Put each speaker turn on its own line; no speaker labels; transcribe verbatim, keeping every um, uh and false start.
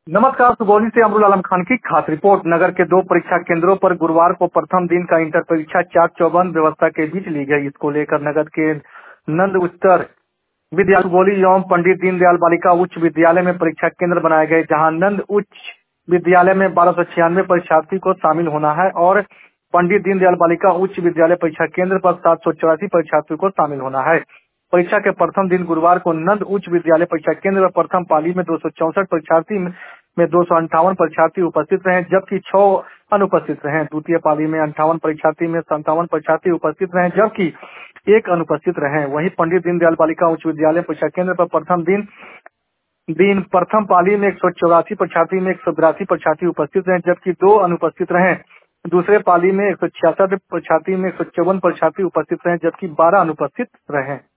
नमस्कार। सुगौली से अमरुल आलम खान की खास रिपोर्ट। नगर के दो परीक्षा केंद्रों पर गुरुवार को प्रथम दिन का इंटर परीक्षा चाक चौबंद व्यवस्था के बीच ली गई। इसको लेकर नगर के नंद उच्चतर विद्यालय सुगौली एवं पंडित दीनदयाल बालिका उच्च विद्यालय में परीक्षा केंद्र बनाए गए, जहां नंद उच्च विद्यालय में बारह सौ छियानवे परीक्षार्थी को शामिल होना है और पंडित दीनदयाल बालिका उच्च विद्यालय परीक्षा केंद्र पर सात सौ चौरासी परीक्षार्थियों को शामिल होना है। परीक्षा के प्रथम दिन गुरुवार को नंद उच्च विद्यालय परीक्षा केंद्र पर प्रथम पाली में दो सौ चौसठ परीक्षार्थी में दो सौ अंठावन परीक्षार्थी उपस्थित रहे, जबकि छह अनुपस्थित रहे। द्वितीय पाली में अंठावन परीक्षार्थी में संतावन परीक्षार्थी उपस्थित रहे, जबकि एक अनुपस्थित रहे। वहीं पंडित दीनदयाल बालिका उच्च विद्यालय परीक्षा केंद्र पर प्रथम दिन दिन प्रथम पाली में एक सौ चौरासी परीक्षार्थी में एक सौ बिरासी परीक्षार्थी उपस्थित रहे, जबकि दो अनुपस्थित रहे। दूसरे पाली में एक सौ छियासठ परीक्षार्थी में एक सौ चौवन परीक्षार्थी उपस्थित रहे, जबकि बारह अनुपस्थित रहे।